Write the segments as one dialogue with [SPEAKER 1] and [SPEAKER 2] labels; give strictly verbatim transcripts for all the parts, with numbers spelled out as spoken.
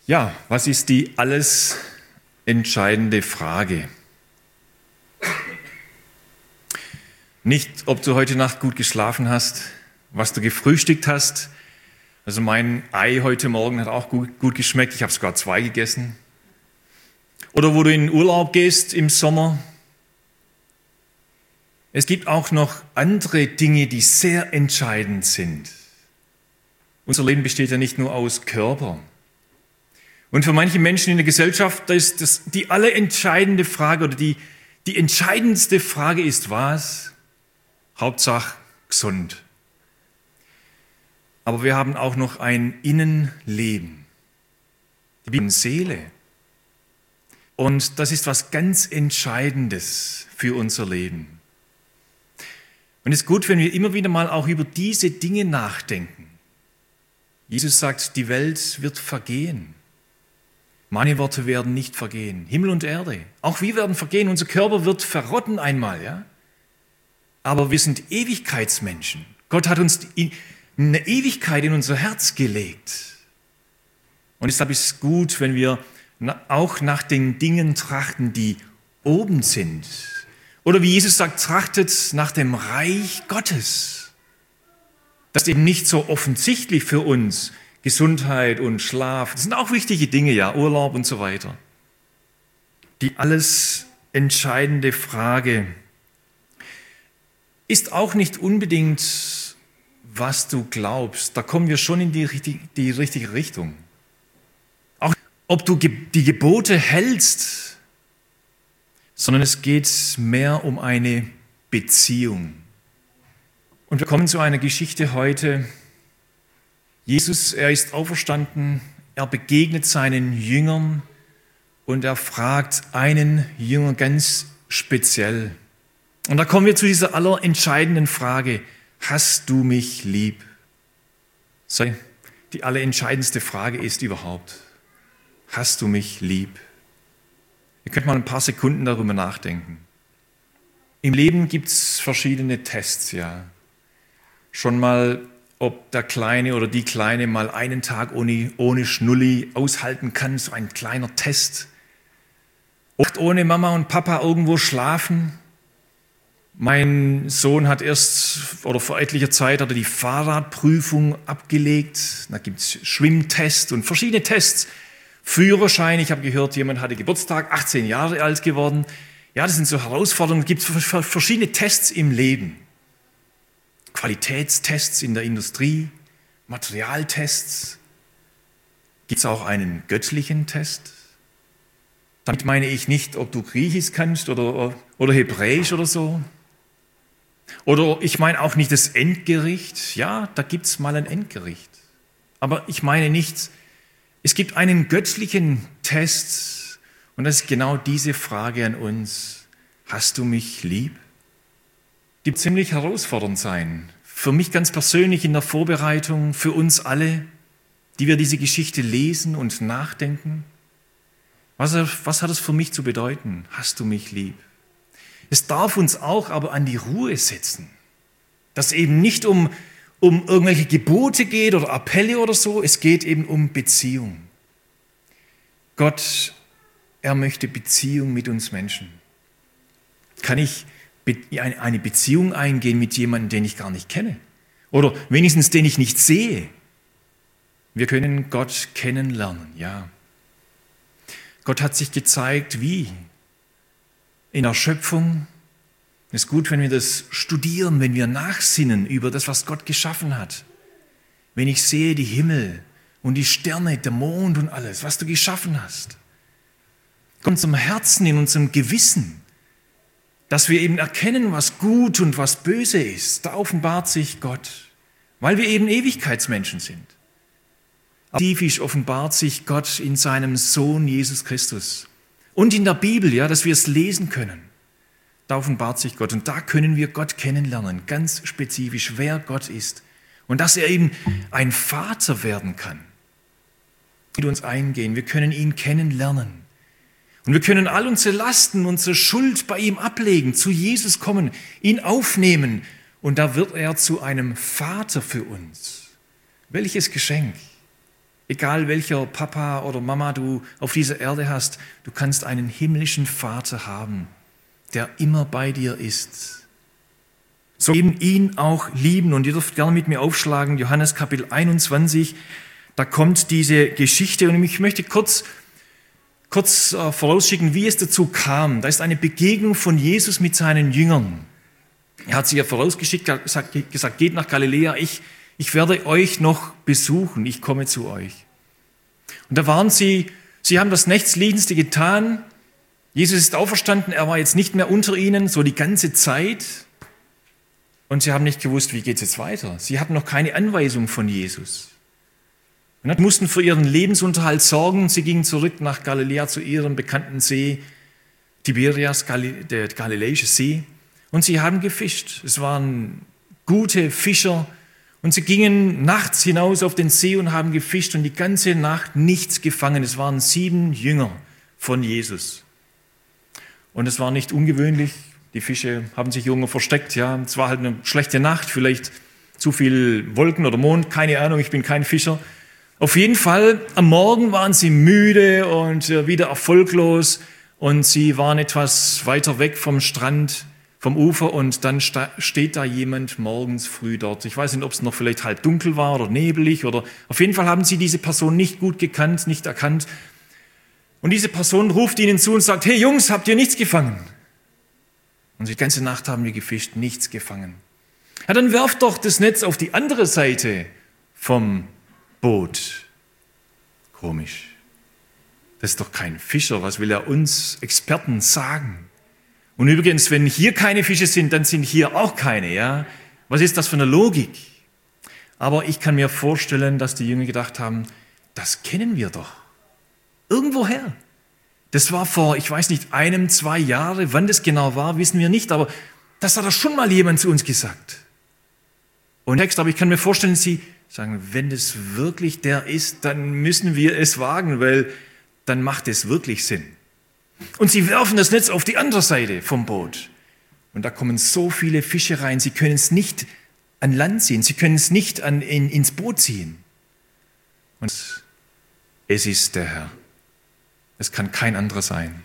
[SPEAKER 1] Ja, was ist die alles entscheidende Frage? Nicht, ob du heute Nacht gut geschlafen hast, was du gefrühstückt hast. Also mein Ei heute Morgen hat auch gut, gut geschmeckt. Ich habe sogar zwei gegessen. Oder wo du in den Urlaub gehst im Sommer. Es gibt auch noch andere Dinge, die sehr entscheidend sind. Unser Leben besteht ja nicht nur aus Körper. Und für manche Menschen in der Gesellschaft, da ist das die allerentscheidende Frage oder die, die entscheidendste Frage ist was? Hauptsache gesund. Aber wir haben auch noch ein Innenleben, die Seele. Und das ist was ganz Entscheidendes für unser Leben. Und es ist gut, wenn wir immer wieder mal auch über diese Dinge nachdenken. Jesus sagt, die Welt wird vergehen. Meine Worte werden nicht vergehen. Himmel und Erde, auch wir werden vergehen. Unser Körper wird verrotten einmal, ja. Aber wir sind Ewigkeitsmenschen. Gott hat uns eine Ewigkeit in unser Herz gelegt. Und deshalb ist es gut, wenn wir auch nach den Dingen trachten, die oben sind. Oder wie Jesus sagt, trachtet nach dem Reich Gottes. Das ist eben nicht so offensichtlich für uns. Gesundheit und Schlaf, das sind auch wichtige Dinge, ja, Urlaub und so weiter. Die alles entscheidende Frage ist auch nicht unbedingt, was du glaubst. Da kommen wir schon in die, die richtige Richtung. Auch ob du die Gebote hältst, sondern es geht mehr um eine Beziehung. Und wir kommen zu einer Geschichte heute. Jesus, er ist auferstanden, er begegnet seinen Jüngern und er fragt einen Jünger ganz speziell. Und da kommen wir zu dieser allerentscheidenden Frage, hast du mich lieb? Die allerentscheidendste Frage ist überhaupt, hast du mich lieb? Ihr könnt mal ein paar Sekunden darüber nachdenken. Im Leben gibt es verschiedene Tests, ja. Schon mal ob der Kleine oder die Kleine mal einen Tag ohne, ohne Schnulli aushalten kann, so ein kleiner Test. Oft ohne Mama und Papa irgendwo schlafen. Mein Sohn hat erst, oder vor etlicher Zeit, hat er die Fahrradprüfung abgelegt. Da gibt es Schwimmtests und verschiedene Tests. Führerschein, ich habe gehört, jemand hatte Geburtstag, achtzehn Jahre alt geworden. Ja, das sind so Herausforderungen. Es gibt verschiedene Tests im Leben. Qualitätstests in der Industrie, Materialtests. Gibt es auch einen göttlichen Test? Damit meine ich nicht, ob du Griechisch kannst oder, oder Hebräisch oder so. Oder ich meine auch nicht das Endgericht. Ja, da gibt es mal ein Endgericht. Aber ich meine nicht, es gibt einen göttlichen Test. Und das ist genau diese Frage an uns. Hast du mich lieb? Die ziemlich herausfordernd sein. Für mich ganz persönlich in der Vorbereitung, für uns alle, die wir diese Geschichte lesen und nachdenken. Was, was hat es für mich zu bedeuten? Hast du mich lieb? Es darf uns auch aber an die Ruhe setzen, dass es eben nicht um, um irgendwelche Gebote geht oder Appelle oder so, es geht eben um Beziehung. Gott, er möchte Beziehung mit uns Menschen. Kann ich eine Beziehung eingehen mit jemandem, den ich gar nicht kenne oder wenigstens den ich nicht sehe. Wir können Gott kennenlernen, ja. Gott hat sich gezeigt, wie? In der Schöpfung. Es ist gut, wenn wir das studieren, wenn wir nachsinnen über das, was Gott geschaffen hat. Wenn ich sehe die Himmel und die Sterne, der Mond und alles, was du geschaffen hast. In unserem Herzen, in unserem Gewissen, dass wir eben erkennen, was gut und was böse ist. Da offenbart sich Gott, weil wir eben Ewigkeitsmenschen sind. Tief offenbart sich Gott in seinem Sohn Jesus Christus. Und in der Bibel, ja, dass wir es lesen können. Da offenbart sich Gott und da können wir Gott kennenlernen, ganz spezifisch, wer Gott ist. Und dass er eben ein Vater werden kann. Mit uns eingehen, wir können ihn kennenlernen. Und wir können all unsere Lasten, unsere Schuld bei ihm ablegen, zu Jesus kommen, ihn aufnehmen. Und da wird er zu einem Vater für uns. Welches Geschenk! Egal welcher Papa oder Mama du auf dieser Erde hast, du kannst einen himmlischen Vater haben, der immer bei dir ist. So eben ihn auch lieben. Und ihr dürft gerne mit mir aufschlagen, Johannes Kapitel einundzwanzig, da kommt diese Geschichte. Und ich möchte kurz, kurz äh, vorausschicken, wie es dazu kam. Da ist eine Begegnung von Jesus mit seinen Jüngern. Er hat sie ja vorausgeschickt, gesagt, gesagt geht nach Galiläa, ich, ich werde euch noch besuchen, ich komme zu euch. Und da waren sie, sie haben das Nächstliegendste getan. Jesus ist auferstanden, er war jetzt nicht mehr unter ihnen, so die ganze Zeit. Und sie haben nicht gewusst, wie geht es jetzt weiter. Sie hatten noch keine Anweisung von Jesus. Und mussten für ihren Lebensunterhalt sorgen. Sie gingen zurück nach Galiläa zu ihrem bekannten See, Tiberias, der Galiläische See. Und sie haben gefischt. Es waren gute Fischer. Und sie gingen nachts hinaus auf den See und haben gefischt und die ganze Nacht nichts gefangen. Es waren sieben Jünger von Jesus. Und es war nicht ungewöhnlich. Die Fische haben sich irgendwo versteckt. Ja, es war halt eine schlechte Nacht, vielleicht zu viel Wolken oder Mond, keine Ahnung, ich bin kein Fischer. Auf jeden Fall, am Morgen waren sie müde und wieder erfolglos und sie waren etwas weiter weg vom Strand, vom Ufer und dann steht da jemand morgens früh dort. Ich weiß nicht, ob es noch vielleicht halb dunkel war oder nebelig oder auf jeden Fall haben sie diese Person nicht gut gekannt, nicht erkannt. Und diese Person ruft ihnen zu und sagt, hey Jungs, habt ihr nichts gefangen? Und die ganze Nacht haben wir gefischt, nichts gefangen. Ja, dann werft doch das Netz auf die andere Seite vom Boot. Komisch. Das ist doch kein Fischer, was will er uns Experten sagen? Und übrigens, wenn hier keine Fische sind, dann sind hier auch keine, ja? Was ist das für eine Logik? Aber ich kann mir vorstellen, dass die Jünger gedacht haben, das kennen wir doch. Irgendwoher. Das war vor, ich weiß nicht, einem, zwei Jahre, wann das genau war, wissen wir nicht, aber das hat doch schon mal jemand zu uns gesagt. Und Text, aber ich kann mir vorstellen, sie sagen, wenn es wirklich der ist, dann müssen wir es wagen, weil dann macht es wirklich Sinn. Und sie werfen das Netz auf die andere Seite vom Boot. Und da kommen so viele Fische rein, sie können es nicht an Land ziehen, sie können es nicht an, in, ins Boot ziehen. Und es ist der Herr. Es kann kein anderer sein.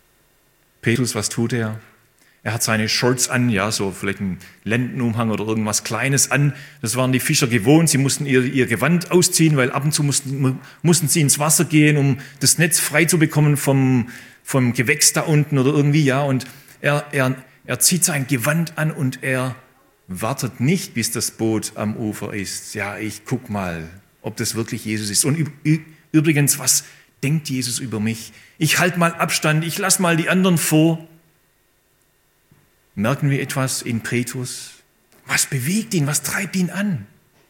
[SPEAKER 1] Petrus, was tut er? Er hat seine Shorts an, ja, so vielleicht einen Lendenumhang oder irgendwas Kleines an. Das waren die Fischer gewohnt. Sie mussten ihr, ihr Gewand ausziehen, weil ab und zu mussten, mussten sie ins Wasser gehen, um das Netz frei zu bekommen vom, vom Gewächs da unten oder irgendwie, ja. Und er, er, er zieht sein Gewand an und er wartet nicht, bis das Boot am Ufer ist. Ja, ich guck mal, ob das wirklich Jesus ist. Und übrigens, was denkt Jesus über mich? Ich halte mal Abstand, ich lasse mal die anderen vor. Merken wir etwas in Petrus? Was bewegt ihn? Was treibt ihn an?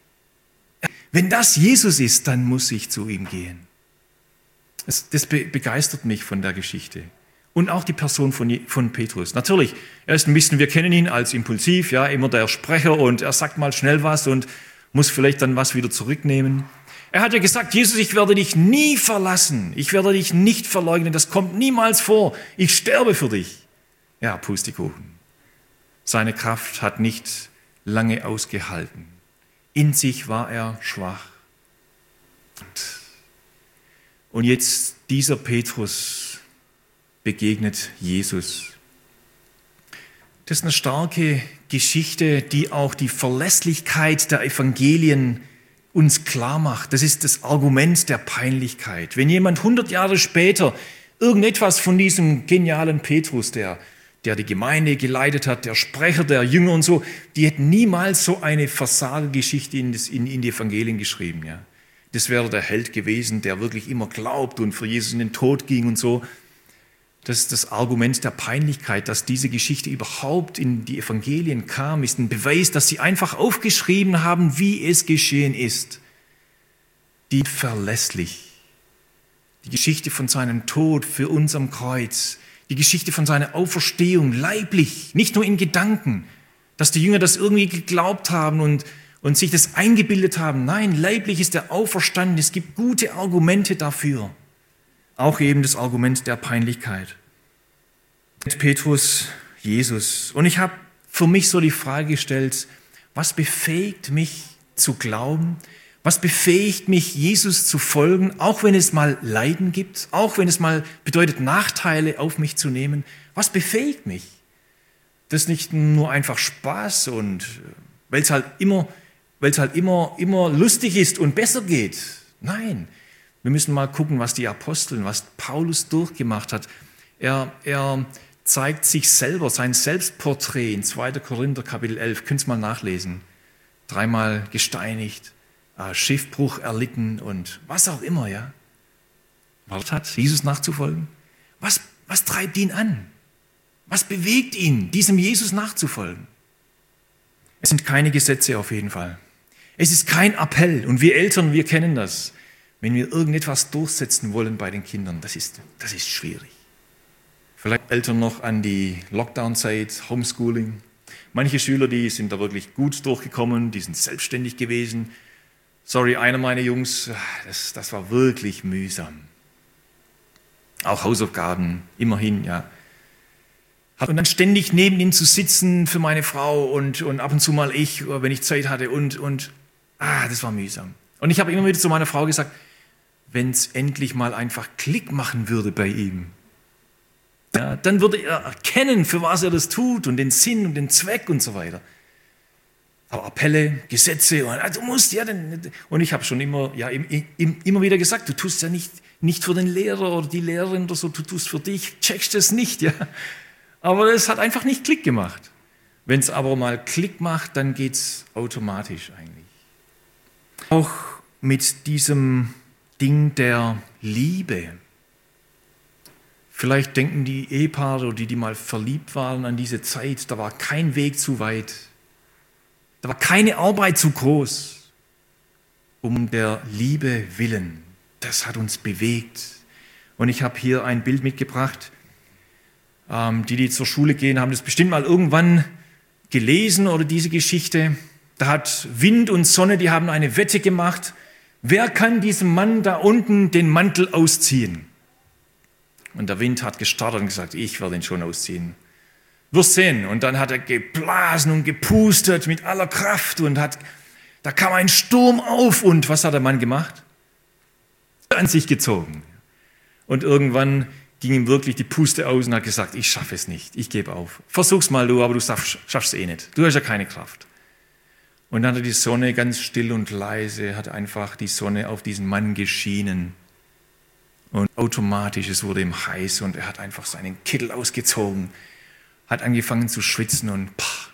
[SPEAKER 1] Wenn das Jesus ist, dann muss ich zu ihm gehen. Das, das be- begeistert mich von der Geschichte. Und auch die Person von, von Petrus. Natürlich, er ist ein bisschen, wir kennen ihn als impulsiv, ja, immer der Sprecher und er sagt mal schnell was und muss vielleicht dann was wieder zurücknehmen. Er hat ja gesagt, Jesus, ich werde dich nie verlassen. Ich werde dich nicht verleugnen. Das kommt niemals vor. Ich sterbe für dich. Ja, Pustekuchen. Seine Kraft hat nicht lange ausgehalten. In sich war er schwach. Und jetzt dieser Petrus begegnet Jesus. Das ist eine starke Geschichte, die auch die Verlässlichkeit der Evangelien uns klar macht. Das ist das Argument der Peinlichkeit. Wenn jemand hundert Jahre später irgendetwas von diesem genialen Petrus, der der die Gemeinde geleitet hat, der Sprecher der Jünger und so, die hätten niemals so eine Versagergeschichte in, in, in die Evangelien geschrieben. Ja. Das wäre der Held gewesen, der wirklich immer glaubt und für Jesus in den Tod ging und so. Das ist das Argument der Peinlichkeit, dass diese Geschichte überhaupt in die Evangelien kam, ist ein Beweis, dass sie einfach aufgeschrieben haben, wie es geschehen ist. Die verlässlich. Die Geschichte von seinem Tod für uns am Kreuz, die Geschichte von seiner Auferstehung, leiblich, nicht nur in Gedanken, dass die Jünger das irgendwie geglaubt haben und, und sich das eingebildet haben. Nein, leiblich ist er auferstanden. Es gibt gute Argumente dafür. Auch eben das Argument der Peinlichkeit. Petrus, Jesus. Und ich habe für mich so die Frage gestellt, was befähigt mich zu glauben? Was befähigt mich, Jesus zu folgen, auch wenn es mal Leiden gibt, auch wenn es mal bedeutet, Nachteile auf mich zu nehmen? Was befähigt mich? Das ist nicht nur einfach Spaß und weil es halt immer, weil es halt immer, immer lustig ist und besser geht. Nein, wir müssen mal gucken, was die Apostel, was Paulus durchgemacht hat. Er, er zeigt sich selber, sein Selbstporträt in zweiter Korinther Kapitel elf. Könnt ihr mal nachlesen. Dreimal gesteinigt, Schiffbruch erlitten und was auch immer, ja. Was hat, Jesus nachzufolgen? Was, was treibt ihn an? Was bewegt ihn, diesem Jesus nachzufolgen? Es sind keine Gesetze auf jeden Fall. Es ist kein Appell und wir Eltern, wir kennen das. Wenn wir irgendetwas durchsetzen wollen bei den Kindern, das ist, das ist schwierig. Vielleicht Eltern noch an die Lockdown-Zeit, Homeschooling. Manche Schüler, die sind da wirklich gut durchgekommen, die sind selbstständig gewesen. Sorry, einer meiner Jungs, das, das war wirklich mühsam. Auch Hausaufgaben, immerhin, ja. Und dann ständig neben ihm zu sitzen für meine Frau und, und ab und zu mal ich, wenn ich Zeit hatte und, und ah, das war mühsam. Und ich habe immer wieder zu meiner Frau gesagt, wenn es endlich mal einfach Klick machen würde bei ihm, ja, dann würde er erkennen, für was er das tut und den Sinn und den Zweck und so weiter. Aber Appelle, Gesetze, und, ah, du musst ja, denn, und ich habe schon immer, ja, im, im, immer wieder gesagt, du tust ja nicht, nicht für den Lehrer oder die Lehrerin oder so, du tust für dich, checkst es nicht, ja. Aber es hat einfach nicht Klick gemacht. Wenn es aber mal Klick macht, dann geht es automatisch eigentlich. Auch mit diesem Ding der Liebe. Vielleicht denken die Ehepaare oder die, die mal verliebt waren an diese Zeit, da war kein Weg zu weit. Da war keine Arbeit zu groß. Um der Liebe willen. Das hat uns bewegt. Und ich habe hier ein Bild mitgebracht. Die, die zur Schule gehen, haben das bestimmt mal irgendwann gelesen oder diese Geschichte. Da hat Wind und Sonne, die haben eine Wette gemacht. Wer kann diesem Mann da unten den Mantel ausziehen? Und der Wind hat gestartet und gesagt, ich werde ihn schon ausziehen. Wirst sehen. Und dann hat er geblasen und gepustet mit aller Kraft und hat, da kam ein Sturm auf und was hat der Mann gemacht? An sich gezogen. Und irgendwann ging ihm wirklich die Puste aus und hat gesagt, ich schaffe es nicht, ich gebe auf. Versuch's mal du, aber du schaffst es eh nicht. Du hast ja keine Kraft. Und dann hat die Sonne ganz still und leise, hat einfach die Sonne auf diesen Mann geschienen. Und automatisch, es wurde ihm heiß und er hat einfach seinen Kittel ausgezogen, hat angefangen zu schwitzen und pah.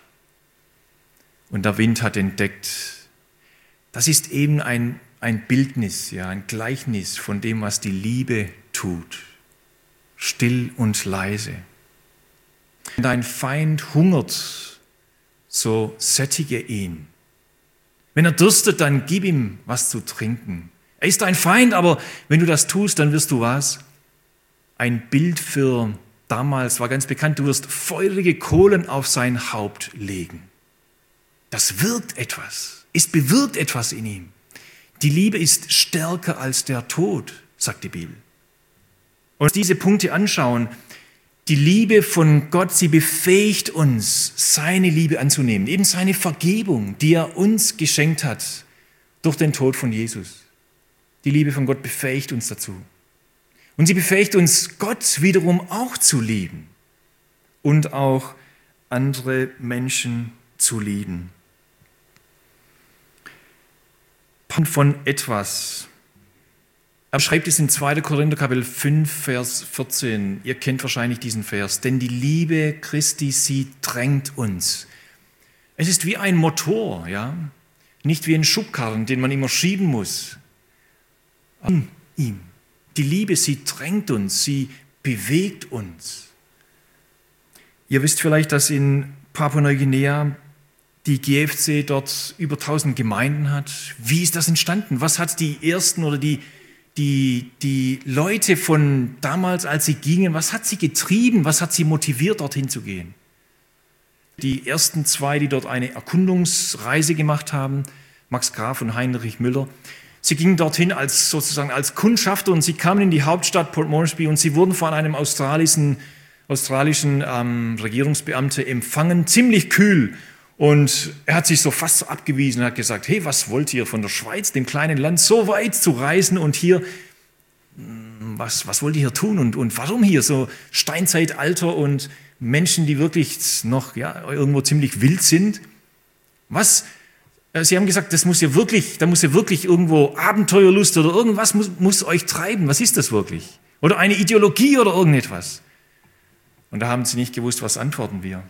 [SPEAKER 1] Und der Wind hat entdeckt, das ist eben ein, ein Bildnis, ja, ein Gleichnis von dem, was die Liebe tut. Still und leise. Wenn dein Feind hungert, so sättige ihn. Wenn er dürstet, dann gib ihm was zu trinken. Er ist dein Feind, aber wenn du das tust, dann wirst du was? Ein Bild für damals war ganz bekannt, du wirst feurige Kohlen auf sein Haupt legen. Das wirkt etwas, es bewirkt etwas in ihm. Die Liebe ist stärker als der Tod, sagt die Bibel. Und diese Punkte anschauen, die Liebe von Gott, sie befähigt uns, seine Liebe anzunehmen, eben seine Vergebung, die er uns geschenkt hat durch den Tod von Jesus. Die Liebe von Gott befähigt uns dazu. Und sie befähigt uns, Gott wiederum auch zu lieben und auch andere Menschen zu lieben. Von etwas. Er schreibt es in zweiter Korinther Kapitel fünf, Vers vierzehn. Ihr kennt wahrscheinlich diesen Vers. Denn die Liebe Christi, sie drängt uns. Es ist wie ein Motor, ja, nicht wie ein Schubkarren, den man immer schieben muss. An ihm. Die Liebe, sie drängt uns, sie bewegt uns. Ihr wisst vielleicht, dass in Papua-Neuguinea die G F C dort über tausend Gemeinden hat. Wie ist das entstanden? Was hat die ersten oder die Die, die Leute von damals, als sie gingen, was hat sie getrieben, was hat sie motiviert, dorthin zu gehen? Die ersten zwei, die dort eine Erkundungsreise gemacht haben, Max Graf und Heinrich Müller, sie gingen dorthin als sozusagen als Kundschafter und sie kamen in die Hauptstadt Port Moresby und sie wurden von einem australischen, australischen ähm, Regierungsbeamten empfangen, ziemlich kühl. Und er hat sich so fast so abgewiesen und hat gesagt, hey, was wollt ihr von der Schweiz, dem kleinen Land, so weit zu reisen und hier, was, was wollt ihr hier tun und, und warum hier so Steinzeitalter und Menschen, die wirklich noch ja, irgendwo ziemlich wild sind? Was? Sie haben gesagt, das muss ja wirklich, da muss ja wirklich irgendwo Abenteuerlust oder irgendwas muss, muss euch treiben. Was ist das wirklich? Oder eine Ideologie oder irgendetwas? Und da haben sie nicht gewusst, was antworten wir.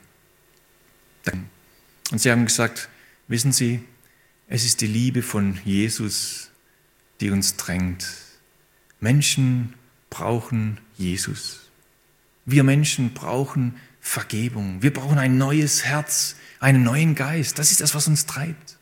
[SPEAKER 1] Und sie haben gesagt, wissen Sie, es ist die Liebe von Jesus, die uns drängt. Menschen brauchen Jesus. Wir Menschen brauchen Vergebung. Wir brauchen ein neues Herz, einen neuen Geist. Das ist das, was uns treibt.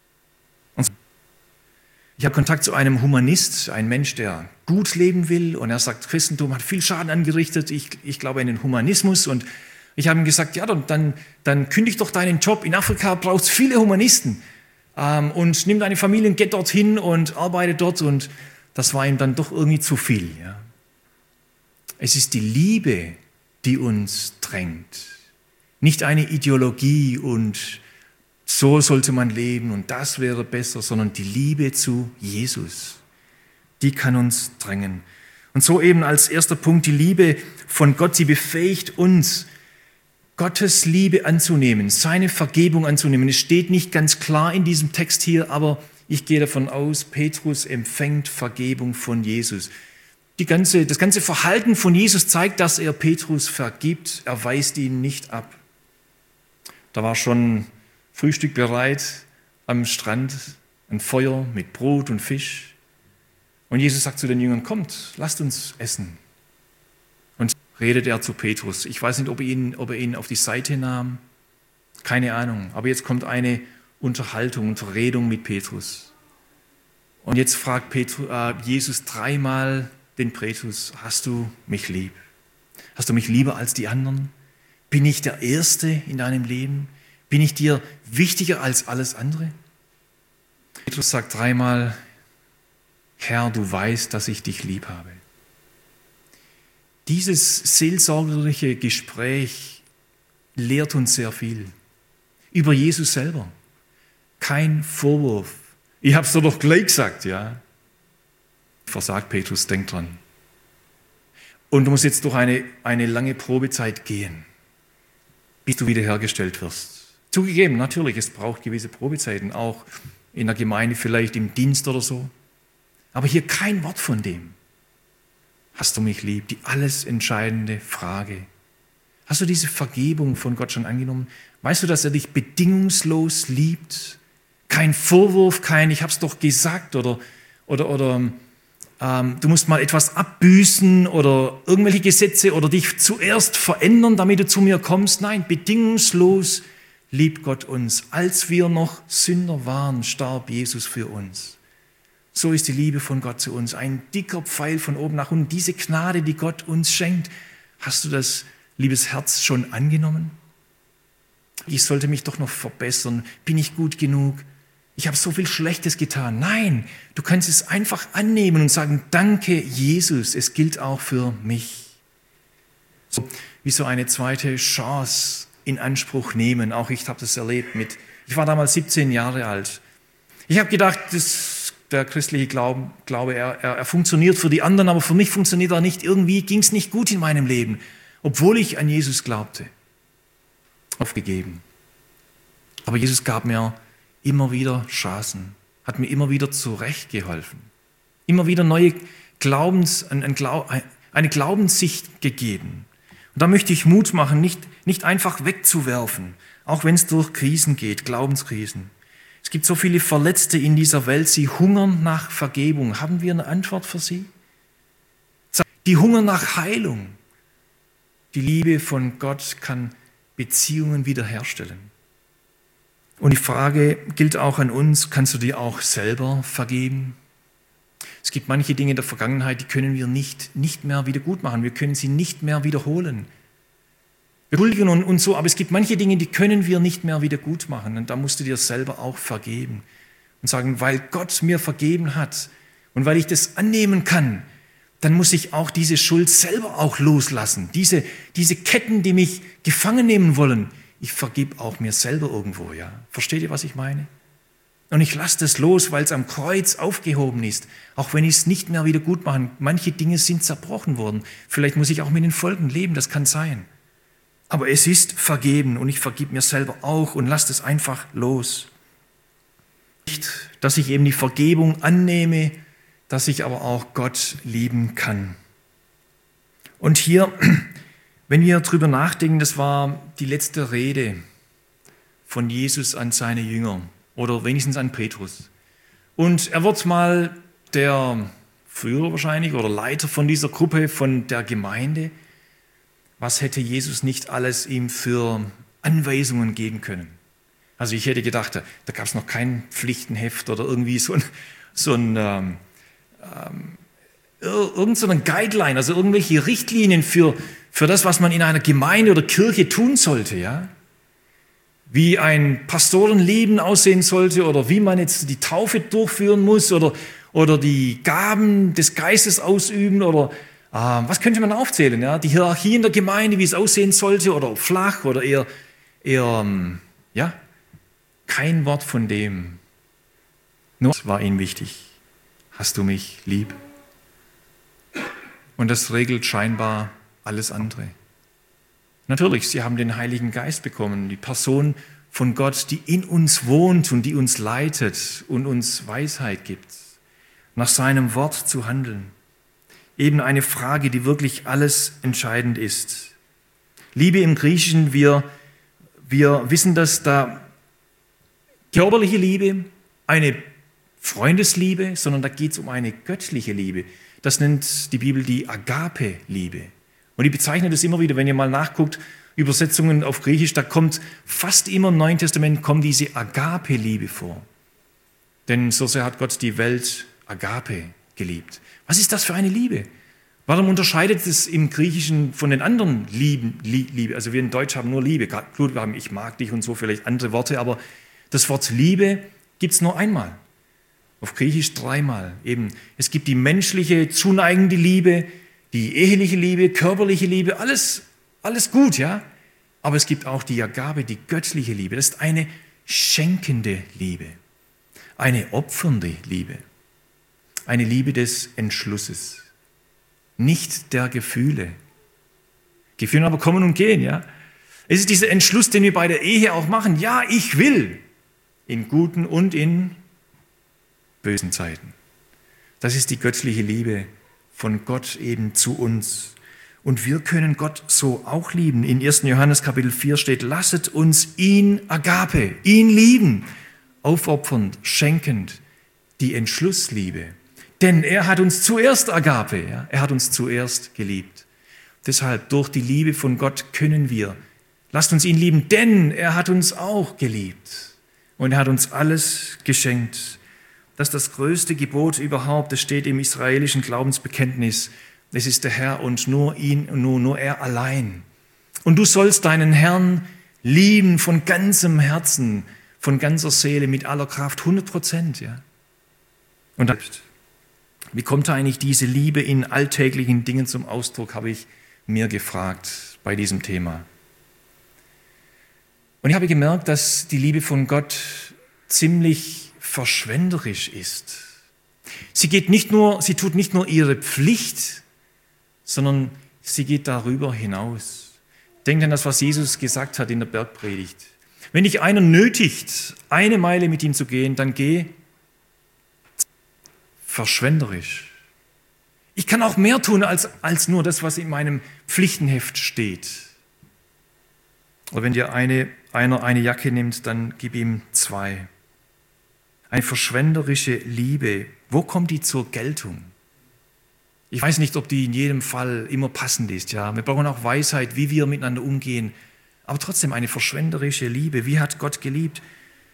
[SPEAKER 1] Ich habe Kontakt zu einem Humanist, ein Mensch, der gut leben will. Und er sagt, Christentum hat viel Schaden angerichtet. Ich, ich glaube an den Humanismus. Und ich habe ihm gesagt, ja, dann, dann kündig doch deinen Job. In Afrika braucht es viele Humanisten. Ähm, und nimm deine Familie und geh dorthin und arbeite dort. Und das war ihm dann doch irgendwie zu viel. Ja. Es ist die Liebe, die uns drängt. Nicht eine Ideologie und so sollte man leben und das wäre besser, sondern die Liebe zu Jesus, die kann uns drängen. Und so eben als erster Punkt die Liebe von Gott, sie befähigt uns, Gottes Liebe anzunehmen, seine Vergebung anzunehmen. Es steht nicht ganz klar in diesem Text hier, aber ich gehe davon aus, Petrus empfängt Vergebung von Jesus. Die ganze, das ganze Verhalten von Jesus zeigt, dass er Petrus vergibt, er weist ihn nicht ab. Da war schon Frühstück bereit am Strand, ein Feuer mit Brot und Fisch. Und Jesus sagt zu den Jüngern, kommt, lasst uns essen. Und redet er zu Petrus. Ich weiß nicht, ob er ihn, ob er ihn auf die Seite nahm, keine Ahnung. Aber jetzt kommt eine Unterhaltung, Unterredung mit Petrus. Und jetzt fragt Petrus, äh, Jesus dreimal den Petrus, hast du mich lieb? Hast du mich lieber als die anderen? Bin ich der Erste in deinem Leben? Bin ich dir wichtiger als alles andere? Petrus sagt dreimal, Herr, du weißt, dass ich dich lieb habe. Dieses seelsorgerliche Gespräch lehrt uns sehr viel über Jesus selber. Kein Vorwurf. Ich habe es doch gleich gesagt, ja. Versagt Petrus, denk dran. Und du musst jetzt durch eine, eine lange Probezeit gehen, bis du wiederhergestellt wirst. Zugegeben, natürlich, es braucht gewisse Probezeiten, auch in der Gemeinde, vielleicht im Dienst oder so. Aber hier kein Wort von dem. Hast du mich lieb? Die alles entscheidende Frage. Hast du diese Vergebung von Gott schon angenommen? Weißt du, dass er dich bedingungslos liebt? Kein Vorwurf, kein, ich habe es doch gesagt oder, oder, oder ähm, du musst mal etwas abbüßen oder irgendwelche Gesetze oder dich zuerst verändern, damit du zu mir kommst. Nein, bedingungslos liebt Gott uns. Als wir noch Sünder waren, starb Jesus für uns. So ist die Liebe von Gott zu uns. Ein dicker Pfeil von oben nach unten. Diese Gnade, die Gott uns schenkt. Hast du das, liebes Herz, schon angenommen? Ich sollte mich doch noch verbessern. Bin ich gut genug? Ich habe so viel Schlechtes getan. Nein, du kannst es einfach annehmen und sagen, danke Jesus, es gilt auch für mich. So, wie so eine zweite Chance in Anspruch nehmen. Auch ich habe das erlebt mit, ich war damals siebzehn Jahre alt. Ich habe gedacht, das, der christliche Glauben, Glaube, er, er, er funktioniert für die anderen, aber für mich funktioniert er nicht. Irgendwie ging es nicht gut in meinem Leben, obwohl ich an Jesus glaubte. Aufgegeben. Aber Jesus gab mir immer wieder Chancen, hat mir immer wieder zurechtgeholfen, immer wieder neue Glaubens, eine Glaubenssicht gegeben. Und da möchte ich Mut machen, nicht, nicht einfach wegzuwerfen, auch wenn es durch Krisen geht, Glaubenskrisen. Es gibt so viele Verletzte in dieser Welt, sie hungern nach Vergebung. Haben wir eine Antwort für sie? Die hungern nach Heilung. Die Liebe von Gott kann Beziehungen wiederherstellen. Und die Frage gilt auch an uns, kannst du dir auch selber vergeben? Es gibt manche Dinge in der Vergangenheit, die können wir nicht, nicht mehr wieder gut machen. Wir können sie nicht mehr wiederholen. Wir huldigen und, und so, aber es gibt manche Dinge, die können wir nicht mehr wieder gut machen. Und da musst du dir selber auch vergeben. Und sagen, weil Gott mir vergeben hat und weil ich das annehmen kann, dann muss ich auch diese Schuld selber auch loslassen. Diese, diese Ketten, die mich gefangen nehmen wollen, ich vergib auch mir selber irgendwo, ja. Versteht ihr, was ich meine? Und ich lasse das los, weil es am Kreuz aufgehoben ist. Auch wenn ich es nicht mehr wieder gut machen. Manche Dinge sind zerbrochen worden. Vielleicht muss ich auch mit den Folgen leben, das kann sein. Aber es ist vergeben und ich vergib mir selber auch und lasse das einfach los. Nicht, dass ich eben die Vergebung annehme, dass ich aber auch Gott lieben kann. Und hier, wenn wir darüber nachdenken, das war die letzte Rede von Jesus an seine Jünger. Oder wenigstens an Petrus. Und er wird mal der Führer wahrscheinlich oder Leiter von dieser Gruppe, von der Gemeinde. Was hätte Jesus nicht alles ihm für Anweisungen geben können? Also ich hätte gedacht, da, da gab es noch kein Pflichtenheft oder irgendwie so ein, so ein ähm, ähm, irgend so ein Guideline, also irgendwelche Richtlinien für, für das, was man in einer Gemeinde oder Kirche tun sollte, ja? Wie ein Pastorenleben aussehen sollte oder wie man jetzt die Taufe durchführen muss oder, oder die Gaben des Geistes ausüben oder äh, was könnte man aufzählen? Ja? Die Hierarchie in der Gemeinde, wie es aussehen sollte oder flach oder eher, eher ja, kein Wort von dem. Nur war ihnen wichtig. Hast du mich lieb? Und das regelt scheinbar alles andere. Natürlich, sie haben den Heiligen Geist bekommen, die Person von Gott, die in uns wohnt und die uns leitet und uns Weisheit gibt, nach seinem Wort zu handeln. Eben eine Frage, die wirklich alles entscheidend ist. Liebe im Griechischen, wir, wir wissen, dass da körperliche Liebe, eine Freundesliebe, sondern da geht es um eine göttliche Liebe. Das nennt die Bibel die Agape-Liebe. Und ich bezeichne das immer wieder, wenn ihr mal nachguckt, Übersetzungen auf Griechisch, da kommt fast immer im Neuen Testament kommt diese Agape-Liebe vor. Denn so sehr hat Gott die Welt Agape geliebt. Was ist das für eine Liebe? Warum unterscheidet es im Griechischen von den anderen Lieben, Liebe? Also wir in Deutsch haben nur Liebe. Gut, wir haben ich mag dich und so vielleicht andere Worte, aber das Wort Liebe gibt es nur einmal. Auf Griechisch dreimal. Eben, es gibt die menschliche, zuneigende Liebe, die eheliche Liebe, körperliche Liebe, alles, alles gut, ja. Aber es gibt auch die Agape, die göttliche Liebe. Das ist eine schenkende Liebe, eine opfernde Liebe, eine Liebe des Entschlusses, nicht der Gefühle. Gefühle aber kommen und gehen, ja. Es ist dieser Entschluss, den wir bei der Ehe auch machen. Ja, ich will, in guten und in bösen Zeiten. Das ist die göttliche Liebe von Gott eben zu uns. Und wir können Gott so auch lieben. In ersten Johannes Kapitel vier steht, lasset uns ihn Agape, ihn lieben, aufopfernd, schenkend, die Entschlussliebe. Denn er hat uns zuerst Agape, ja? Er hat uns zuerst geliebt. Deshalb, durch die Liebe von Gott können wir, lasst uns ihn lieben, denn er hat uns auch geliebt. Und er hat uns alles geschenkt. Das ist das größte Gebot überhaupt, das steht im israelischen Glaubensbekenntnis. Es ist der Herr und nur ihn und nur, nur er allein. Und du sollst deinen Herrn lieben von ganzem Herzen, von ganzer Seele, mit aller Kraft, hundert Prozent. Ja. Und wie kommt eigentlich diese Liebe in alltäglichen Dingen zum Ausdruck, habe ich mir gefragt bei diesem Thema. Und ich habe gemerkt, dass die Liebe von Gott ziemlich verschwenderisch ist. Sie geht nicht nur, sie tut nicht nur ihre Pflicht, sondern sie geht darüber hinaus. Denkt an das, was Jesus gesagt hat in der Bergpredigt. Wenn dich einer nötigt, eine Meile mit ihm zu gehen, dann geh verschwenderisch. Ich kann auch mehr tun als, als nur das, was in meinem Pflichtenheft steht. Oder wenn dir eine, einer eine Jacke nimmt, dann gib ihm zwei. Eine verschwenderische Liebe, wo kommt die zur Geltung? Ich weiß nicht, ob die in jedem Fall immer passend ist. Ja? Wir brauchen auch Weisheit, wie wir miteinander umgehen. Aber trotzdem eine verschwenderische Liebe. Wie hat Gott geliebt?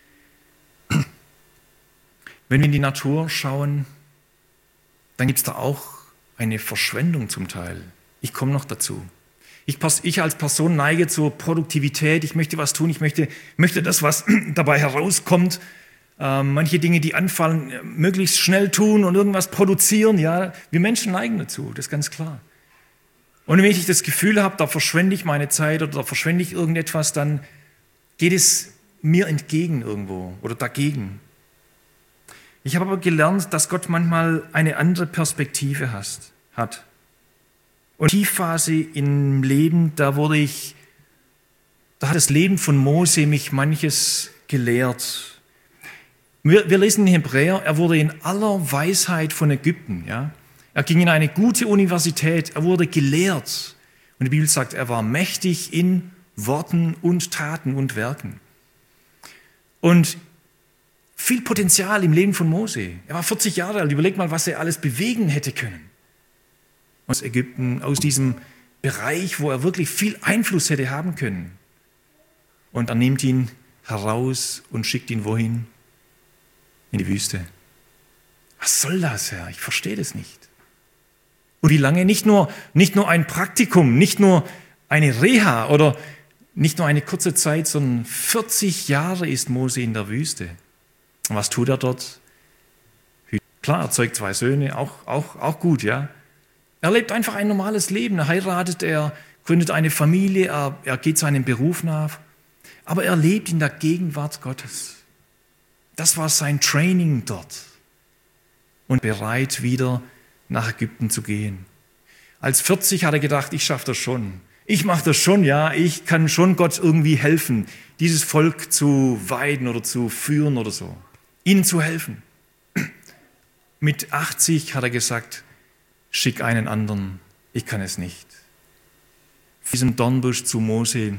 [SPEAKER 1] Wenn wir in die Natur schauen, dann gibt es da auch eine Verschwendung zum Teil. Ich komme noch dazu. Ich, ich als Person neige zur Produktivität. Ich möchte was tun. Ich möchte, möchte das, was dabei herauskommt, äh, manche Dinge, die anfallen, möglichst schnell tun und irgendwas produzieren. Ja, wir Menschen neigen dazu, das ist ganz klar. Und wenn ich das Gefühl habe, da verschwende ich meine Zeit oder da verschwende ich irgendetwas, dann geht es mir entgegen irgendwo oder dagegen. Ich habe aber gelernt, dass Gott manchmal eine andere Perspektive hat. Und die Tiefphase im Leben, da wurde ich, da hat das Leben von Mose mich manches gelehrt. Wir, wir lesen in Hebräer, er wurde in aller Weisheit von Ägypten, ja. Er ging in eine gute Universität, er wurde gelehrt. Und die Bibel sagt, er war mächtig in Worten und Taten und Werken. Und viel Potenzial im Leben von Mose. Er war vierzig Jahre alt, überleg mal, was er alles bewegen hätte können. Aus Ägypten, aus diesem Bereich, wo er wirklich viel Einfluss hätte haben können. Und er nimmt ihn heraus und schickt ihn wohin? In die Wüste. Was soll das, Herr? Ich verstehe das nicht. Und wie lange? Nicht nur, nicht nur ein Praktikum, nicht nur eine Reha oder nicht nur eine kurze Zeit, sondern vierzig Jahre ist Mose in der Wüste. Und was tut er dort? Klar, er zeugt zwei Söhne, auch, auch, auch gut, ja. Er lebt einfach ein normales Leben. Er heiratet, er gründet eine Familie, er, er geht seinem Beruf nach. Aber er lebt in der Gegenwart Gottes. Das war sein Training dort. Und bereit, wieder nach Ägypten zu gehen. Als vierzig hat er gedacht, ich schaffe das schon. Ich mache das schon, ja. Ich kann schon Gott irgendwie helfen, dieses Volk zu weiden oder zu führen oder so. Ihnen zu helfen. Mit achtzig hat er gesagt, schick einen anderen, ich kann es nicht. Von diesem Dornbusch zu Mose,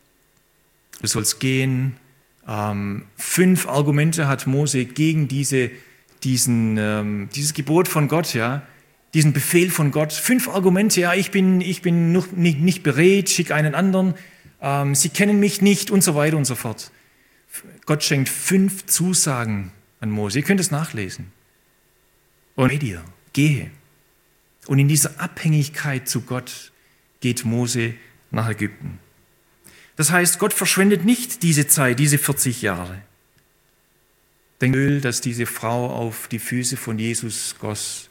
[SPEAKER 1] du sollst gehen. Ähm, fünf Argumente hat Mose gegen diese, diesen, ähm, dieses Gebot von Gott, ja, diesen Befehl von Gott. Fünf Argumente, ja, ich bin, ich bin noch nicht, nicht bereit, schick einen anderen, ähm, sie kennen mich nicht und so weiter und so fort. Gott schenkt fünf Zusagen an Mose. Ihr könnt es nachlesen. Und bei dir, gehe. Und in dieser Abhängigkeit zu Gott geht Mose nach Ägypten. Das heißt, Gott verschwendet nicht diese Zeit, diese vierzig Jahre. Den Öl, das diese Frau auf die Füße von Jesus goss,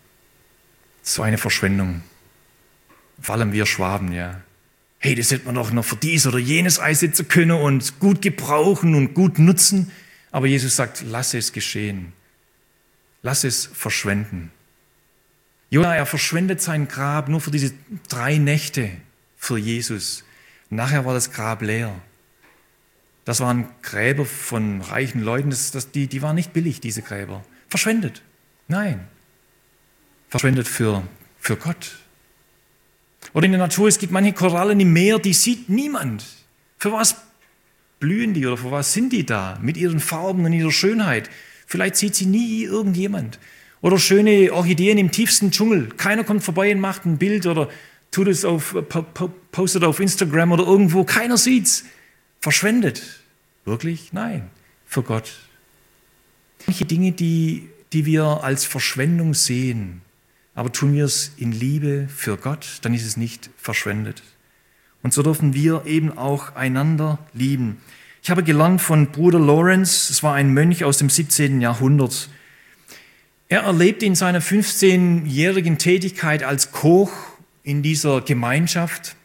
[SPEAKER 1] so eine Verschwendung. Vor allem wir Schwaben, ja. Hey, das hätte man doch noch für dies oder jenes einsetzen können und gut gebrauchen und gut nutzen. Aber Jesus sagt, lass es geschehen. Lass es verschwenden. Jona, er verschwendet sein Grab nur für diese drei Nächte für Jesus. Nachher war das Grab leer. Das waren Gräber von reichen Leuten, das, das, die, die waren nicht billig, diese Gräber. Verschwendet. Nein. Verschwendet für, für Gott. Oder in der Natur, es gibt manche Korallen im Meer, die sieht niemand. Für was blühen die oder für was sind die da? Mit ihren Farben und ihrer Schönheit. Vielleicht sieht sie nie irgendjemand. Oder schöne Orchideen im tiefsten Dschungel. Keiner kommt vorbei und macht ein Bild oder tut es auf, postet auf Instagram oder irgendwo. Keiner sieht's. Verschwendet. Wirklich? Nein. Für Gott. Manche Dinge, die, die wir als Verschwendung sehen, aber tun wir es in Liebe für Gott, dann ist es nicht verschwendet. Und so dürfen wir eben auch einander lieben. Ich habe gelernt von Bruder Lawrence, es war ein Mönch aus dem siebzehnten Jahrhundert. Er erlebte in seiner fünfzehnjährigen Tätigkeit als Koch in dieser Gemeinschaft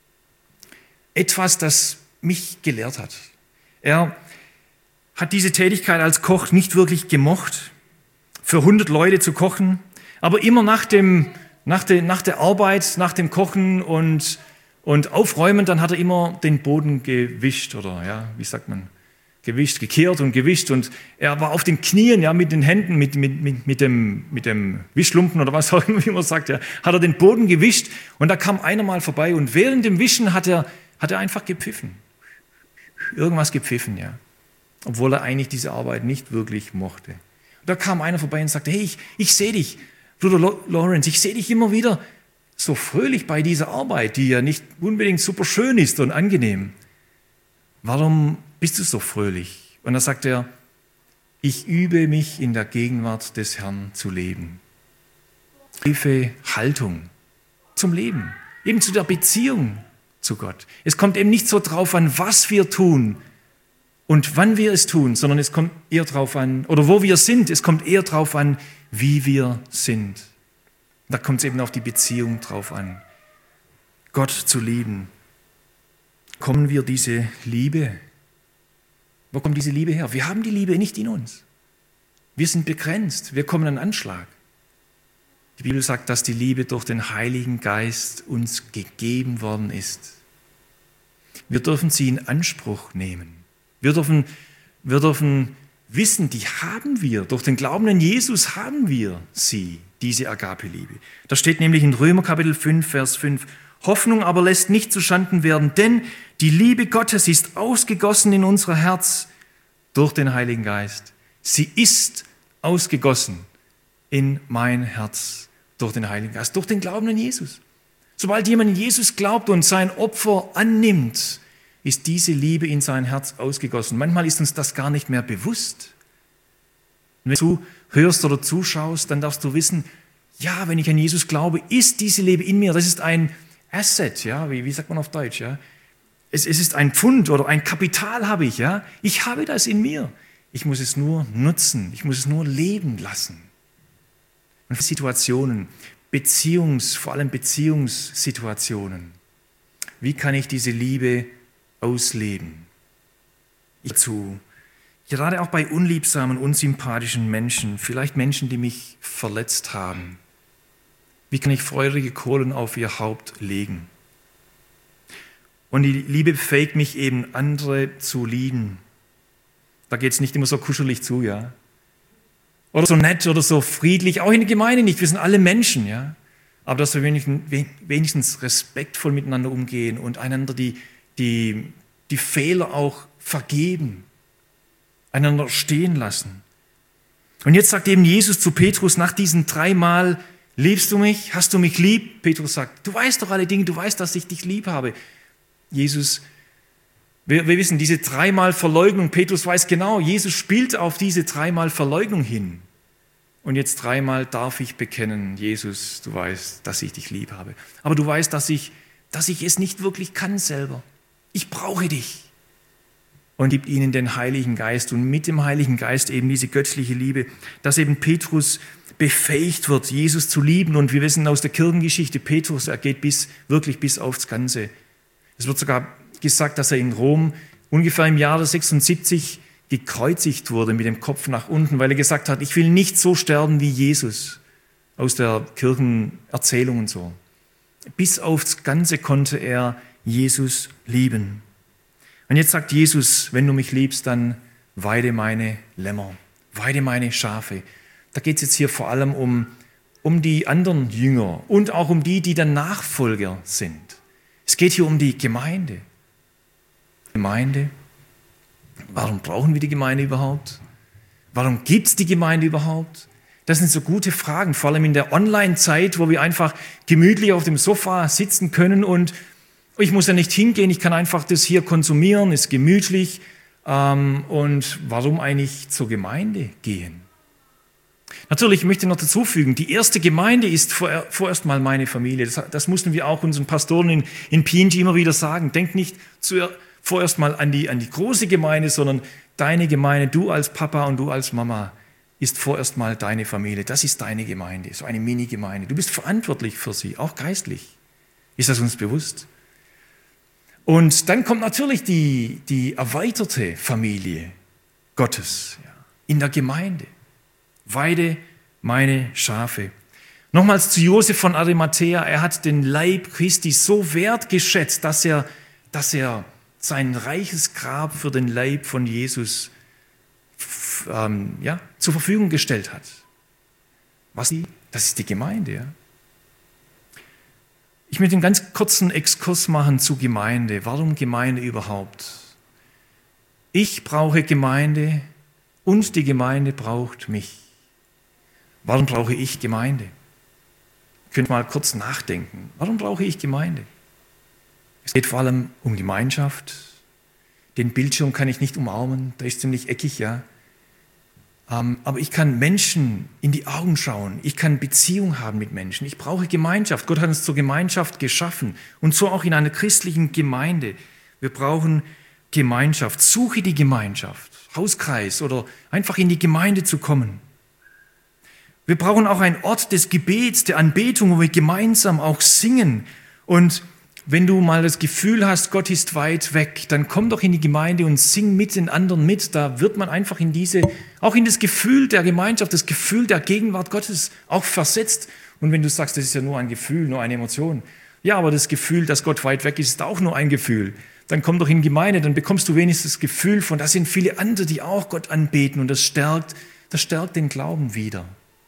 [SPEAKER 1] etwas, das mich gelehrt hat. Er hat diese Tätigkeit als Koch nicht wirklich gemocht, für hundert Leute zu kochen, aber immer nach, dem, nach, der, nach der Arbeit, nach dem Kochen und, und Aufräumen, dann hat er immer den Boden gewischt oder, ja, wie sagt man, gewischt, gekehrt und gewischt und er war auf den Knien, ja, mit den Händen, mit, mit, mit, mit, dem, mit dem Wischlumpen oder was auch immer, wie man sagt, ja, hat er den Boden gewischt und da kam einer mal vorbei und während dem Wischen hat er, hat er einfach gepfiffen. Irgendwas gepfiffen, ja. Obwohl er eigentlich diese Arbeit nicht wirklich mochte. Und da kam einer vorbei und sagte, hey, ich, ich sehe dich, Bruder Lawrence, ich sehe dich immer wieder so fröhlich bei dieser Arbeit, die ja nicht unbedingt super schön ist und angenehm. Warum bist du so fröhlich? Und da sagt er, ich übe mich in der Gegenwart des Herrn zu leben. Tiefe Haltung zum Leben, eben zu der Beziehung zu Gott. Es kommt eben nicht so drauf an, was wir tun und wann wir es tun, sondern es kommt eher drauf an, oder wo wir sind, es kommt eher drauf an, wie wir sind. Da kommt es eben auf die Beziehung drauf an. Gott zu lieben. Kommen wir diese Liebe Wo kommt diese Liebe her? Wir haben die Liebe nicht in uns. Wir sind begrenzt, wir kommen an Anschlag. Die Bibel sagt, dass die Liebe durch den Heiligen Geist uns gegeben worden ist. Wir dürfen sie in Anspruch nehmen. Wir dürfen, wir dürfen wissen, die haben wir. Durch den Glauben an Jesus haben wir sie, diese Agape-Liebe. Da steht nämlich in Römer Kapitel fünf, Vers fünf, Hoffnung aber lässt nicht zuschanden werden, denn die Liebe Gottes ist ausgegossen in unser Herz durch den Heiligen Geist. Sie ist ausgegossen in mein Herz durch den Heiligen Geist, durch den Glauben an Jesus. Sobald jemand an Jesus glaubt und sein Opfer annimmt, ist diese Liebe in sein Herz ausgegossen. Manchmal ist uns das gar nicht mehr bewusst. Und wenn du hörst oder zuschaust, dann darfst du wissen, ja, wenn ich an Jesus glaube, ist diese Liebe in mir. Das ist ein Asset, ja, wie, wie sagt man auf Deutsch, ja. Es, es ist ein Pfund oder ein Kapital habe ich, ja. Ich habe das in mir. Ich muss es nur nutzen. Ich muss es nur leben lassen. Und Situationen, Beziehungs, vor allem Beziehungssituationen. Wie kann ich diese Liebe ausleben? Ich zu, gerade auch bei unliebsamen, unsympathischen Menschen, vielleicht Menschen, die mich verletzt haben. Wie kann ich feurige Kohlen auf ihr Haupt legen? Und die Liebe befähigt mich eben, andere zu lieben. Da geht es nicht immer so kuschelig zu, ja. Oder so nett oder so friedlich, auch in der Gemeinde nicht. Wir sind alle Menschen, ja. Aber dass wir wenigstens respektvoll miteinander umgehen und einander die, die, die Fehler auch vergeben, einander stehen lassen. Und jetzt sagt eben Jesus zu Petrus nach diesen dreimal, liebst du mich? Hast du mich lieb? Petrus sagt, du weißt doch alle Dinge, du weißt, dass ich dich lieb habe. Jesus, wir, wir wissen, diese dreimal Verleugnung, Petrus weiß genau, Jesus spielt auf diese dreimal Verleugnung hin. Und jetzt dreimal darf ich bekennen, Jesus, du weißt, dass ich dich lieb habe. Aber du weißt, dass ich, dass ich es nicht wirklich kann selber. Ich brauche dich. Und gibt ihnen den Heiligen Geist und mit dem Heiligen Geist eben diese göttliche Liebe, dass eben Petrus befähigt wird, Jesus zu lieben. Und wir wissen aus der Kirchengeschichte, Petrus, er geht bis, wirklich bis aufs Ganze. Es wird sogar gesagt, dass er in Rom ungefähr im Jahre sechsundsiebzig gekreuzigt wurde mit dem Kopf nach unten, weil er gesagt hat, ich will nicht so sterben wie Jesus, aus der Kirchenerzählung und so. Bis aufs Ganze konnte er Jesus lieben. Und jetzt sagt Jesus, wenn du mich liebst, dann weide meine Lämmer, weide meine Schafe. Da geht es jetzt hier vor allem um, um die anderen Jünger und auch um die, die dann Nachfolger sind. Es geht hier um die Gemeinde. Gemeinde. Warum brauchen wir die Gemeinde überhaupt? Warum gibt es die Gemeinde überhaupt? Das sind so gute Fragen, vor allem in der Online-Zeit, wo wir einfach gemütlich auf dem Sofa sitzen können und ich muss ja nicht hingehen, ich kann einfach das hier konsumieren, ist gemütlich. Und warum eigentlich zur Gemeinde gehen? Natürlich, ich möchte noch dazu fügen, die erste Gemeinde ist vorerst mal meine Familie. Das, das mussten wir auch unseren Pastoren in, in P N G immer wieder sagen. Denk nicht zu, vorerst mal an die, an die große Gemeinde, sondern deine Gemeinde, du als Papa und du als Mama, ist vorerst mal deine Familie. Das ist deine Gemeinde, so eine Mini-Gemeinde. Du bist verantwortlich für sie, auch geistlich. Ist das uns bewusst? Und dann kommt natürlich die, die erweiterte Familie Gottes, ja, in der Gemeinde. Weide meine Schafe. Nochmals zu Josef von Arimathea, er hat den Leib Christi so wertgeschätzt, dass er, dass er sein reiches Grab für den Leib von Jesus ähm, ja, zur Verfügung gestellt hat. Was? Das ist die Gemeinde. Ja? Ich möchte einen ganz kurzen Exkurs machen zu Gemeinde. Warum Gemeinde überhaupt? Ich brauche Gemeinde und die Gemeinde braucht mich. Warum brauche ich Gemeinde? Ihr könnt mal kurz nachdenken. Warum brauche ich Gemeinde? Es geht vor allem um Gemeinschaft. Den Bildschirm kann ich nicht umarmen, der ist ziemlich eckig, ja. Aber ich kann Menschen in die Augen schauen. Ich kann Beziehung haben mit Menschen. Ich brauche Gemeinschaft. Gott hat uns zur Gemeinschaft geschaffen. Und so auch in einer christlichen Gemeinde. Wir brauchen Gemeinschaft. Suche die Gemeinschaft. Hauskreis oder einfach in die Gemeinde zu kommen. Wir brauchen auch einen Ort des Gebets, der Anbetung, wo wir gemeinsam auch singen und wenn du mal das Gefühl hast, Gott ist weit weg, dann komm doch in die Gemeinde und sing mit den anderen mit. Da wird man einfach in diese, auch in das Gefühl der Gemeinschaft, das Gefühl der Gegenwart Gottes auch versetzt. Und wenn du sagst, das ist ja nur ein Gefühl, nur eine Emotion. Ja, aber das Gefühl, dass Gott weit weg ist, ist auch nur ein Gefühl. Dann komm doch in die Gemeinde, dann bekommst du wenigstens das Gefühl von, da sind viele andere, die auch Gott anbeten. Und das stärkt, das stärkt den Glauben wieder.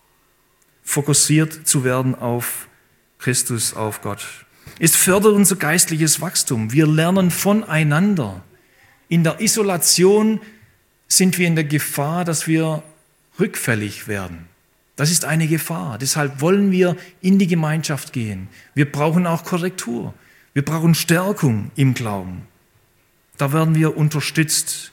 [SPEAKER 1] Fokussiert zu werden auf Christus, auf Gott. Es fördert unser geistliches Wachstum. Wir lernen voneinander. In der Isolation sind wir in der Gefahr, dass wir rückfällig werden. Das ist eine Gefahr. Deshalb wollen wir in die Gemeinschaft gehen. Wir brauchen auch Korrektur. Wir brauchen Stärkung im Glauben. Da werden wir unterstützt.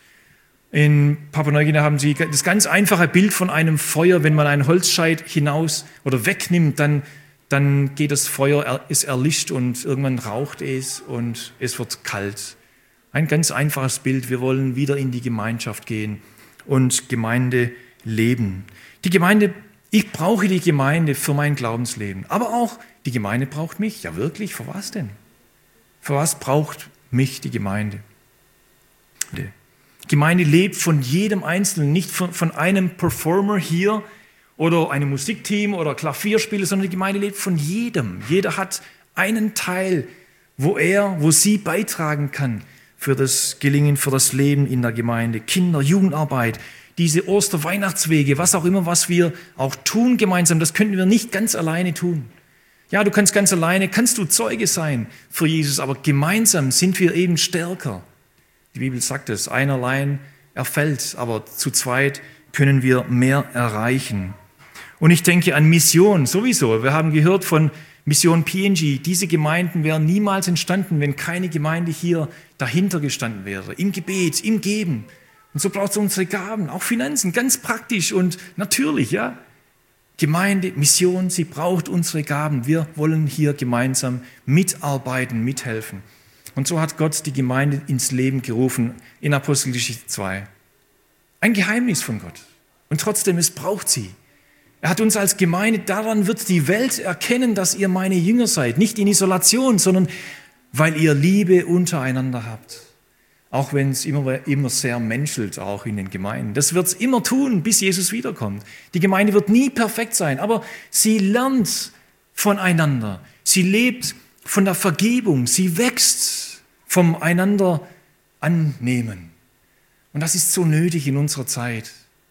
[SPEAKER 1] In Papua-Neuguinea haben sie das ganz einfache Bild von einem Feuer. Wenn man einen Holzscheit hinaus oder wegnimmt, dann dann geht das Feuer, es erlischt und irgendwann raucht es und es wird kalt. Ein ganz einfaches Bild. Wir wollen wieder in die Gemeinschaft gehen und Gemeinde leben. Die Gemeinde, ich brauche die Gemeinde für mein Glaubensleben. Aber auch die Gemeinde braucht mich. Ja wirklich, für was denn? Für was braucht mich die Gemeinde? Die Gemeinde lebt von jedem Einzelnen, nicht von, von einem Performer hier, oder einem Musikteam oder Klavierspieler, sondern die Gemeinde lebt von jedem. Jeder hat einen Teil, wo er, wo sie beitragen kann für das Gelingen, für das Leben in der Gemeinde. Kinder, Jugendarbeit, diese Oster-Weihnachtswege, was auch immer, was wir auch tun gemeinsam, das könnten wir nicht ganz alleine tun. Ja, du kannst ganz alleine, kannst du Zeuge sein für Jesus, aber gemeinsam sind wir eben stärker. Die Bibel sagt es, einer allein erfällt, aber zu zweit können wir mehr erreichen. Und ich denke an Mission sowieso. Wir haben gehört von Mission P N G. Diese Gemeinden wären niemals entstanden, wenn keine Gemeinde hier dahinter gestanden wäre. Im Gebet, im Geben. Und so braucht es unsere Gaben, auch Finanzen, ganz praktisch und natürlich, ja. Gemeinde, Mission, sie braucht unsere Gaben. Wir wollen hier gemeinsam mitarbeiten, mithelfen. Und so hat Gott die Gemeinde ins Leben gerufen in Apostelgeschichte zwei. Ein Geheimnis von Gott. Und trotzdem, es braucht sie. Er hat uns als Gemeinde, daran wird die Welt erkennen, dass ihr meine Jünger seid. Nicht in Isolation, sondern weil ihr Liebe untereinander habt. Auch wenn es immer, immer sehr menschelt, auch in den Gemeinden. Das wird es immer tun, bis Jesus wiederkommt. Die Gemeinde wird nie perfekt sein, aber sie lernt voneinander. Sie lebt von der Vergebung. Sie wächst vom einander annehmen. Und das ist so nötig in unserer Zeit,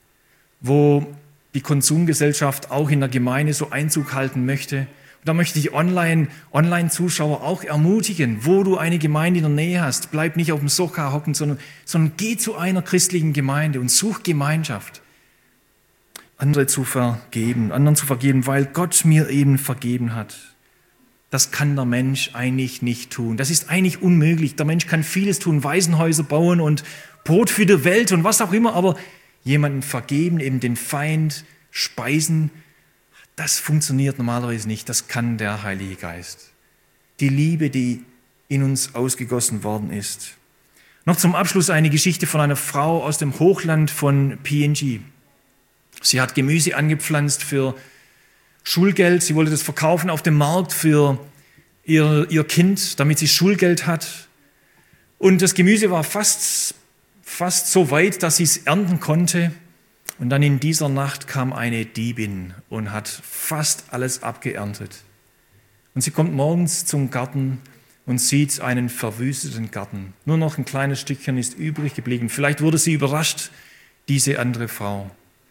[SPEAKER 1] wo die Konsumgesellschaft auch in der Gemeinde so Einzug halten möchte. Und da möchte ich Online, Online-Zuschauer auch ermutigen, wo du eine Gemeinde in der Nähe hast, bleib nicht auf dem Sofa hocken, sondern, sondern geh zu einer christlichen Gemeinde und such Gemeinschaft. Andere zu vergeben, anderen zu vergeben, weil Gott mir eben vergeben hat. Das kann der Mensch eigentlich nicht tun. Das ist eigentlich unmöglich. Der Mensch kann vieles tun, Waisenhäuser bauen und Brot für die Welt und was auch immer, aber jemanden vergeben, eben den Feind speisen, das funktioniert normalerweise nicht. Das kann der Heilige Geist. Die Liebe, die in uns ausgegossen worden ist. Noch zum Abschluss eine Geschichte von einer Frau aus dem Hochland von P N G. Sie hat Gemüse angepflanzt für Schulgeld. Sie wollte das verkaufen auf dem Markt für ihr, ihr Kind, damit sie Schulgeld hat. Und das Gemüse war fast fast so weit, dass sie es ernten konnte. Und dann in dieser Nacht kam eine Diebin und hat fast alles abgeerntet. Und sie kommt morgens zum Garten und sieht einen verwüsteten Garten. Nur noch ein kleines Stückchen ist übrig geblieben. Vielleicht wurde sie überrascht, diese andere Frau.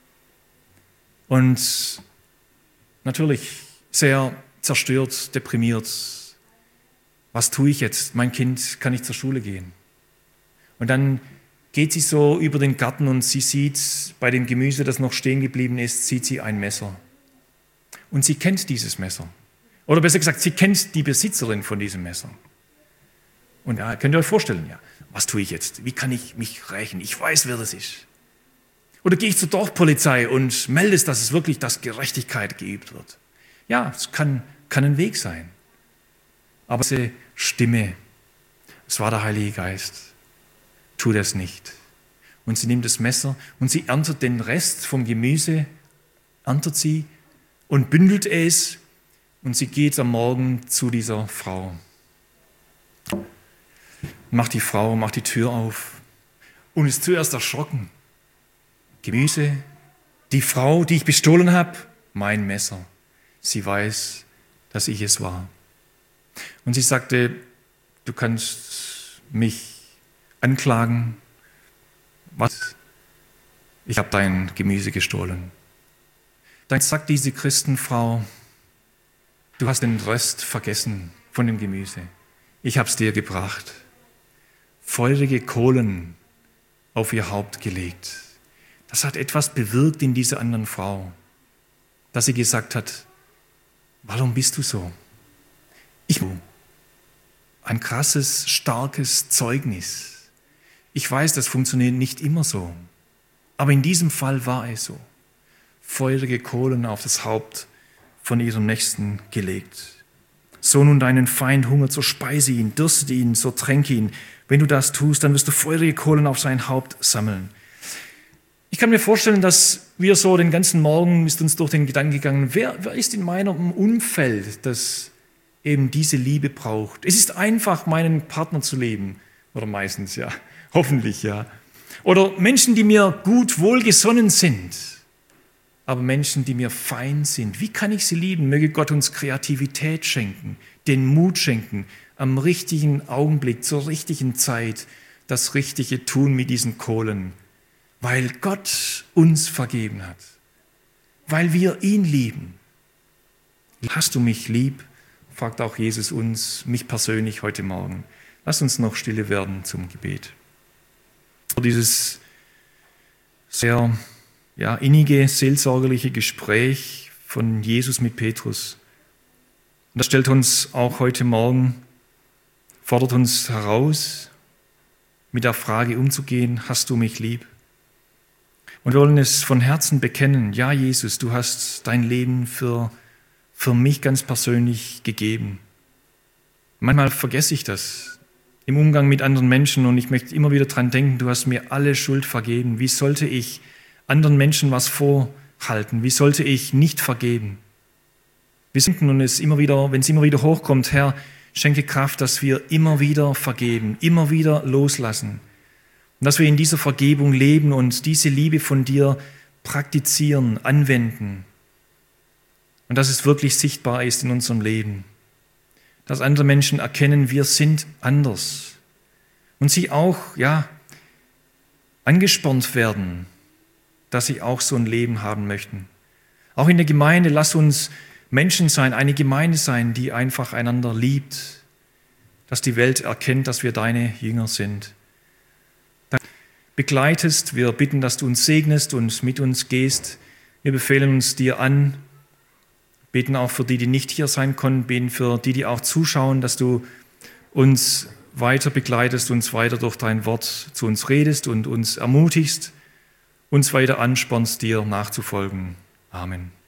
[SPEAKER 1] Und natürlich sehr zerstört, deprimiert. Was tue ich jetzt? Mein Kind kann nicht zur Schule gehen. Und dann geht sie so über den Garten und sie sieht, bei dem Gemüse, das noch stehen geblieben ist, sieht sie ein Messer. Und sie kennt dieses Messer. Oder besser gesagt, sie kennt die Besitzerin von diesem Messer. Und ja, könnt ihr euch vorstellen, ja, was tue ich jetzt? Wie kann ich mich rächen? Ich weiß, wer das ist. Oder gehe ich zur Dorfpolizei und melde es, dass es wirklich, dass Gerechtigkeit geübt wird. Ja, es kann, kann ein Weg sein. Aber diese Stimme, es war der Heilige Geist. Tu das nicht. Und sie nimmt das Messer und sie erntet den Rest vom Gemüse, erntet sie und bündelt es und sie geht am Morgen zu dieser Frau. macht die Frau, macht die Tür auf und ist zuerst erschrocken. Gemüse, die Frau, die ich bestohlen habe, mein Messer. Sie weiß, dass ich es war. Und sie sagte, du kannst mich anklagen. Was? Ich habe dein Gemüse gestohlen. Dann sagt diese Christenfrau, du hast den Rest vergessen von dem Gemüse. Ich habe es dir gebracht. Feurige Kohlen auf ihr Haupt gelegt. Das hat etwas bewirkt in dieser anderen Frau, dass sie gesagt hat, warum bist du so? Ich bin ein krasses, starkes Zeugnis. Ich weiß, das funktioniert nicht immer so, aber in diesem Fall war es so. Feurige Kohlen auf das Haupt von ihrem Nächsten gelegt. So nun deinen Feind hungert, so speise ihn, dürste ihn, so tränke ihn. Wenn du das tust, dann wirst du feurige Kohlen auf sein Haupt sammeln. Ich kann mir vorstellen, dass wir so den ganzen Morgen ist uns durch den Gedanken gegangen, wer, wer ist in meinem Umfeld, das eben diese Liebe braucht. Es ist einfach, meinen Partner zu leben. Oder meistens, ja. Hoffentlich, ja. Oder Menschen, die mir gut wohlgesonnen sind. Aber Menschen, die mir fein sind. Wie kann ich sie lieben? Möge Gott uns Kreativität schenken, den Mut schenken, am richtigen Augenblick, zur richtigen Zeit das Richtige tun mit diesen Kohlen. Weil Gott uns vergeben hat. Weil wir ihn lieben. Hast du mich lieb? Fragt auch Jesus uns, mich persönlich heute Morgen. Lass uns noch stille werden zum Gebet. Dieses sehr ja, innige, seelsorgerliche Gespräch von Jesus mit Petrus. Und das stellt uns auch heute Morgen, fordert uns heraus, mit der Frage umzugehen, hast du mich lieb? Und wir wollen es von Herzen bekennen, ja Jesus, du hast dein Leben für, für mich ganz persönlich gegeben. Manchmal vergesse ich das im Umgang mit anderen Menschen und ich möchte immer wieder dran denken, du hast mir alle Schuld vergeben. Wie sollte ich anderen Menschen was vorhalten? Wie sollte ich nicht vergeben? Wir sinken und es immer wieder, wenn es immer wieder hochkommt, Herr, schenke Kraft, dass wir immer wieder vergeben, immer wieder loslassen. Und dass wir in dieser Vergebung leben und diese Liebe von dir praktizieren, anwenden. Und dass es wirklich sichtbar ist in unserem Leben. Dass andere Menschen erkennen, wir sind anders. Und sie auch, ja, angespornt werden, dass sie auch so ein Leben haben möchten. Auch in der Gemeinde, lass uns Menschen sein, eine Gemeinde sein, die einfach einander liebt. Dass die Welt erkennt, dass wir deine Jünger sind. Begleitest, wir bitten, dass du uns segnest und mit uns gehst. Wir befehlen uns dir an, beten auch für die, die nicht hier sein konnten, beten für die, die auch zuschauen, dass du uns weiter begleitest, uns weiter durch dein Wort zu uns redest und uns ermutigst, uns weiter anspornst, dir nachzufolgen. Amen.